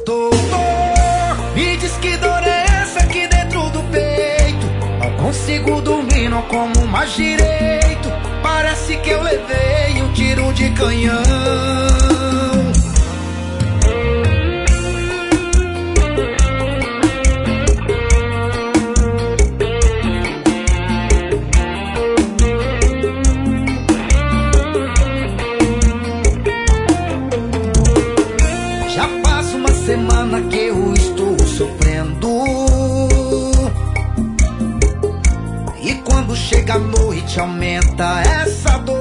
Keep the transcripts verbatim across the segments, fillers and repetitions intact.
Doutor, me diz que dor é essa aqui dentro do peito. Não consigo dormir, não como mais direito. Parece que eu levei um tiro de canhão. Já faz uma semana que eu estou sofrendo, e quando chega a noite aumenta essa dor.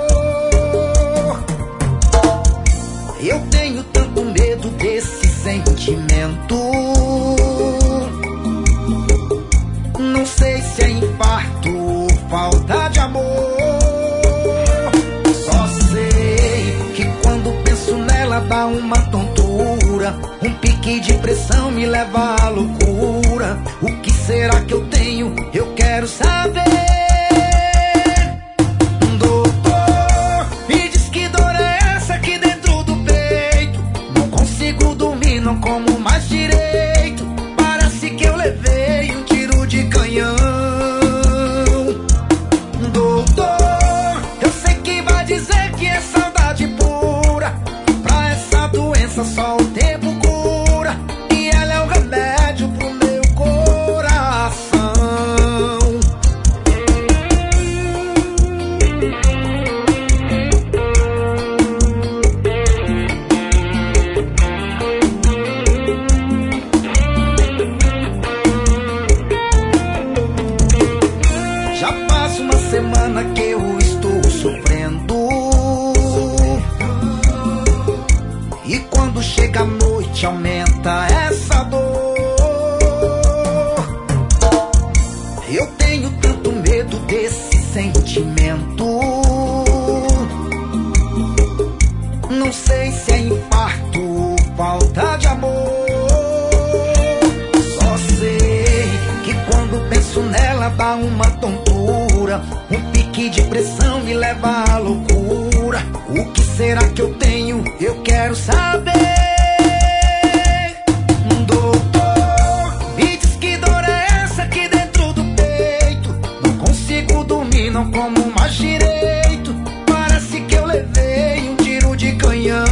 Eu tenho tanto medo desse sentimento. Não sei se é infarto ou falta de amor. Só sei que quando penso nela dá uma tontura. Um pique de pressão me leva à loucura. O que será que eu tenho? Eu quero saber. Doutor, me diz que dor é essa aqui dentro do peito. Não consigo dormir, não como mais direito. Parece que eu levei um tiro de canhão. Doutor, eu sei que vai dizer que é saudade pura. Pra essa doença só o tempo cura. E ela é o remédio pro meu coração. Já faz uma semana que eu estou sofrendo, e quando chega a noite aumenta essa dor. Eu tenho tanto medo desse sentimento. Não sei se é infarto ou falta de amor. Só sei que quando penso nela dá uma tontura. Um pique de pressão me leva à loucura. O que será que eu tenho? Eu quero saber. Doutor, me diz que dor é essa aqui dentro do peito. Não consigo dormir, não como mais direito. Parece que eu levei um tiro de canhão.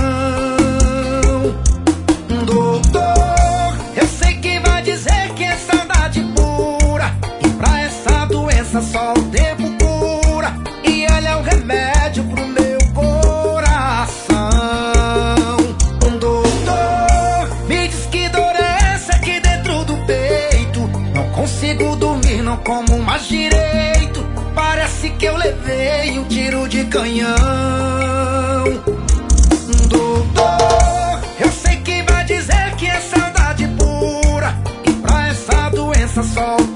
Doutor, eu sei que vai dizer que é saudade pura. E pra essa doença só o tempo cura. E ela é o remédio pro meu coração. Doutor, me diz que dor é essa aqui dentro do peito. Não consigo dormir, não como mais direito. Parece que eu levei um tiro de canhão. Doutor, eu sei que vai dizer que é saudade pura. E pra essa doença só